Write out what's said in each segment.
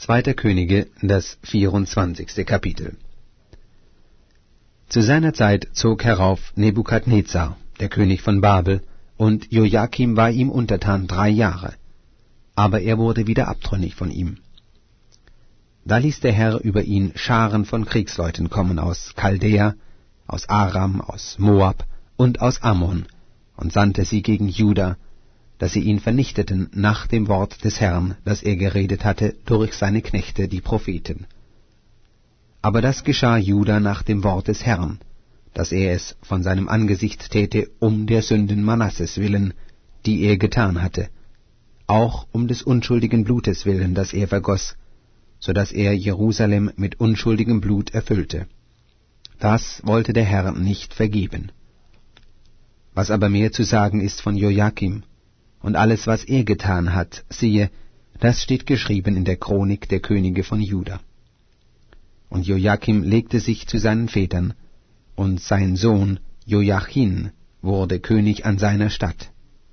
2. Könige, das 24. Kapitel. Zu seiner Zeit zog herauf Nebukadnezar, der König von Babel, und Joachim war ihm untertan 3 Jahre, aber er wurde wieder abtrünnig von ihm. Da ließ der Herr über ihn Scharen von Kriegsleuten kommen aus Chaldea, aus Aram, aus Moab und aus Ammon, und sandte sie gegen Juda, dass sie ihn vernichteten nach dem Wort des Herrn, das er geredet hatte durch seine Knechte, die Propheten. Aber das geschah Juda nach dem Wort des Herrn, dass er es von seinem Angesicht täte, um der Sünden Manasses willen, die er getan hatte, auch um des unschuldigen Blutes willen, das er vergoss, so dass er Jerusalem mit unschuldigem Blut erfüllte. Das wollte der Herr nicht vergeben. Was aber mehr zu sagen ist von Joachim, und alles, was er getan hat, siehe, das steht geschrieben in der Chronik der Könige von Juda. Und Joachim legte sich zu seinen Vätern, und sein Sohn Joachim wurde König an seiner Statt.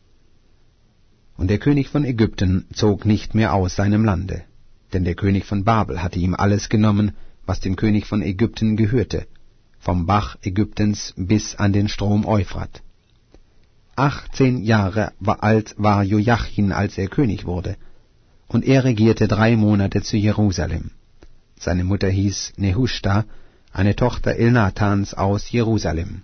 Und der König von Ägypten zog nicht mehr aus seinem Lande, denn der König von Babel hatte ihm alles genommen, was dem König von Ägypten gehörte, vom Bach Ägyptens bis an den Strom Euphrat. 18 Jahre alt war Joachim, als er König wurde, und er regierte 3 Monate zu Jerusalem. Seine Mutter hieß Nehushta, eine Tochter Elnathans aus Jerusalem.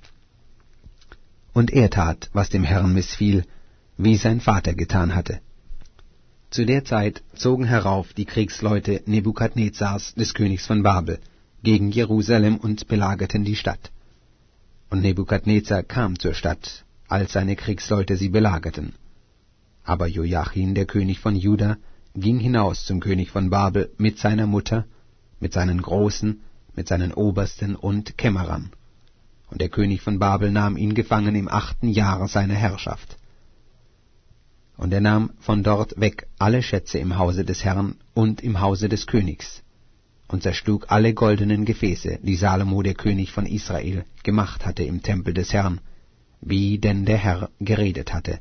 Und er tat, was dem Herrn missfiel, wie sein Vater getan hatte. Zu der Zeit zogen herauf die Kriegsleute Nebukadnezars, des Königs von Babel, gegen Jerusalem und belagerten die Stadt. Und Nebukadnezar kam zur Stadt, als seine Kriegsleute sie belagerten. Aber Joachim, der König von Juda, ging hinaus zum König von Babel mit seiner Mutter, mit seinen Großen, mit seinen Obersten und Kämmerern. Und der König von Babel nahm ihn gefangen im 8. Jahr seiner Herrschaft. Und er nahm von dort weg alle Schätze im Hause des Herrn und im Hause des Königs, und zerschlug alle goldenen Gefäße, die Salomo, der König von Israel, gemacht hatte im Tempel des Herrn, wie denn der Herr geredet hatte.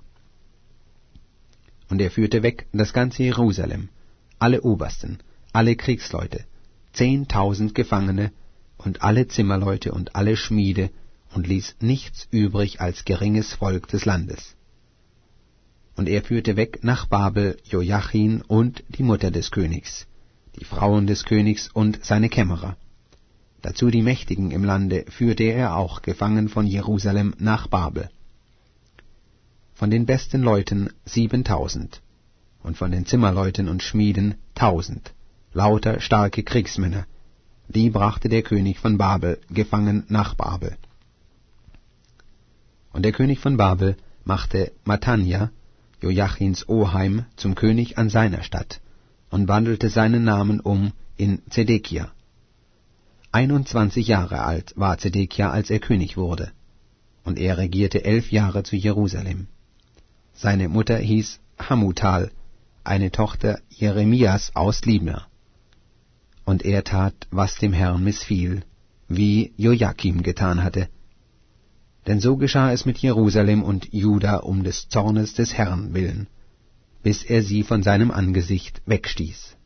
Und er führte weg das ganze Jerusalem, alle Obersten, alle Kriegsleute, 10.000 Gefangene und alle Zimmerleute und alle Schmiede, und ließ nichts übrig als geringes Volk des Landes. Und er führte weg nach Babel Joachim und die Mutter des Königs, die Frauen des Königs und seine Kämmerer. Dazu die Mächtigen im Lande führte er auch gefangen von Jerusalem nach Babel. Von den besten Leuten 7.000, und von den Zimmerleuten und Schmieden 1.000, lauter starke Kriegsmänner, die brachte der König von Babel gefangen nach Babel. Und der König von Babel machte Mattanja, Joachims Oheim, zum König an seiner Statt, und wandelte seinen Namen um in Zedekia. 21 Jahre alt war Zedekia, als er König wurde, und er regierte 11 Jahre zu Jerusalem. Seine Mutter hieß Hamutal, eine Tochter Jeremias aus Libna. Und er tat, was dem Herrn missfiel, wie Joachim getan hatte. Denn so geschah es mit Jerusalem und Juda um des Zornes des Herrn willen, bis er sie von seinem Angesicht wegstieß.